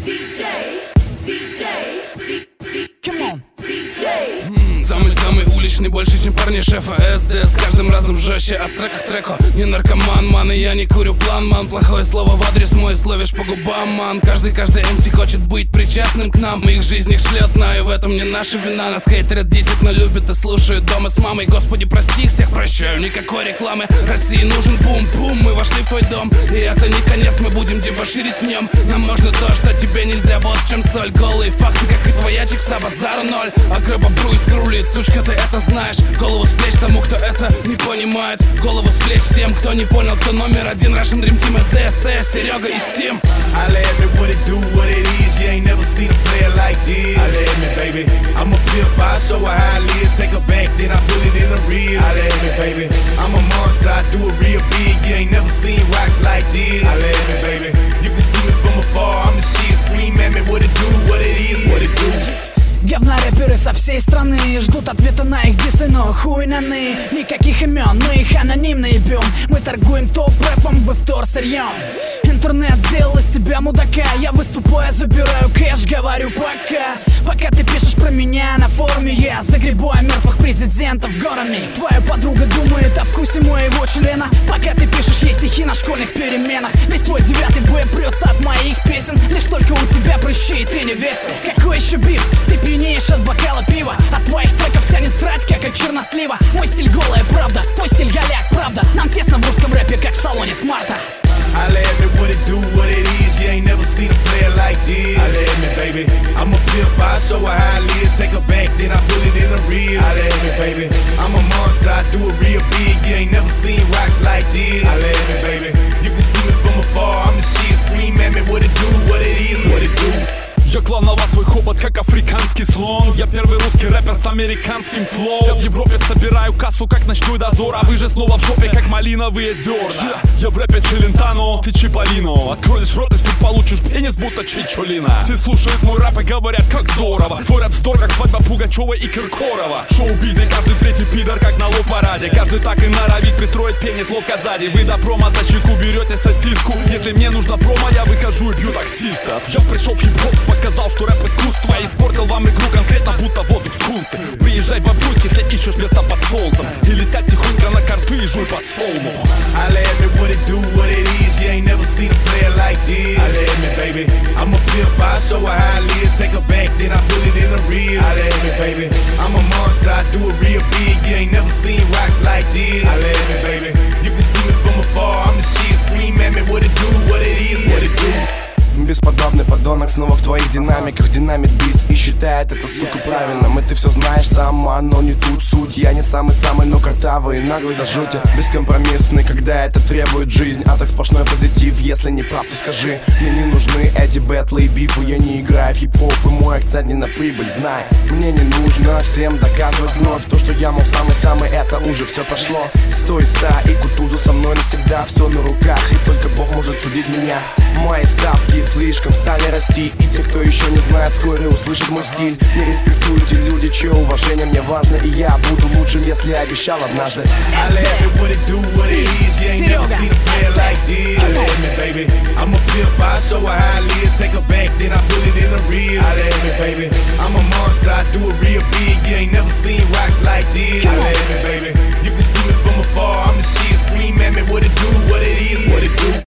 Самый-самый уличный, больше, чем парни шефа СД. С каждым разом жестче от трека к треку. Не наркоман, ман, и я не курю план, ман. Плохое слово в адрес мой словишь по губам, ман. Каждый MC хочет быть причастным к нам. Мы их жизнь шлет на, и в этом не наша вина. Нас хейтерят 10, но любят и слушают дома с мамой. Господи, прости, их всех прощаю, никакой рекламы. России нужен бум-бум, мы вошли в твой дом. И это не конец, мы будем дебоширить в нем. Нам нужно то, что тебе нельзя, вот в чем соль. Голые факты, как и твоя чикса, базара ноль. А гроба Бруйс рулит, сучка, ты это знаешь. Голову с плеч тому, кто это не понимает. Голову с плеч тем, кто не понял, кто номер один. Russian Dream Team, SD, Серега и Steam. I let me what it do, what it is. You ain't never seen a player like this. I let me, baby. I'm a pimp, I show her how I live. Take her back, then I put it in the real. I let me, baby. I'm a monster, I do it real big. You ain't never seen rocks like this. I let me, baby. You can see me from afar, I'm the shit. Scream at me what it do, what it is, what it do. Говнорэперы со всей страны ждут ответа на их дисы, но хуй на ны. Никаких имен, мы их анонимно ебем. Мы торгуем топ-рэпом, вы вторсырьем. Интернет сделал из тебя мудака. Я выступаю, забираю кэш, говорю пока. Пока ты пишешь про меня на форуме, я загребаю мертвых президентов горами. Твоя подруга думает о вкусе моего члена. Пока ты пишешь ей стихи на школьных переменах. Весь твой 9-й Б прется от моих песен. Лишь только у тебя прыщи, и ты не весел. Какой еще биф? Ты пьянеешь от бокала пива. От твоих треков тянет срать, как от чернослива. Мой стиль голая правда, твой стиль голяк, правда. Нам тесно в русском рэпе, как в салоне смарта. I let me what it do, what it is. You ain't never seen a player like this. I let me, baby. I'm a pimp, I show her how I live. Take her back, then I put it in the real. I let me, baby. I'm a monster, I do it real big. You ain't never seen rocks like this. I let me, baby. You can see me from afar, I'm the shit. Scream at me what it do, what it is, what it do. Я клал на вас свой хобот, как африканский слон. Я первый русский рэпер с американским флоу. Я в Европе собираю кассу, как ночной дозор. А вы же снова в жопе, как малиновые зерна. Я в рэпе Челентано, ты Чиполлино. Откроешь рот и тут получишь пенис, будто Чичолина. Все слушают мой рэп и говорят, как здорово. Твой рэп здор, как свадьба Пугачева и Киркорова. Шоу-бизе, каждый третий пидор, как на лов-параде. Каждый так и норовит пристроить пенис ловко сзади. Вы до промо за щеку берете сосиску. Если мне нужно промо, я выхожу и бью таксистов. Я пришел в хип-хоп, показал, что рэп искусство. Испортил вам игру конкретно, будто воздух скунсы. Приезжай в Бабруйск, если ищешь место под солнцем. Или сядь тихонько на карты и жуй под солнух. I let me what it do, what it is. You ain't never seen a player like this. I let me, baby. I'm a pimp, I show her how I live. Take her back, then I put it in the real. I let me, baby. I'm a monster, I do it real big. You ain't never seen rocks like this. I let me, baby. You can see me from afar, I'm the shit. Scream at me what it do, what it is, what it do. Бесподобный подонок снова в твоих динамиках. Динамит бит и считает это, сука, правильным. И ты все знаешь сама, но не тут суть. Я не самый-самый, но картавый и наглый до жути. Бескомпромиссный, когда это требует жизнь. А так сплошной позитив, если не прав, то скажи. Мне не нужны эти бэтлы и бифы. Я не играю в хип-хоп, и мой акцент не на прибыль, знай. Мне не нужно всем доказывать вновь то, что я, мол, самый-самый, это уже все прошло. 100 из 100 и Кутузу со мной навсегда. Все на руках, и только Бог может судить меня. Мои ставки слишком стали расти. И те, кто еще не знает, вскоре услышит мой стиль. Не респектуют те люди, чье уважение мне важно. И я буду лучшим, если обещал однажды. I let me what it do, what it is. You ain't never seen a player like this. I let me, baby. I'm a pimp, I show her how I live. Take her back, then I put it in the real. I let me, baby. I'm a monster, I do it real big. You ain't never seen rocks like this. I let me, baby. You can see me from afar, I'm the shit. Scream at me what it do, what it is, what it do.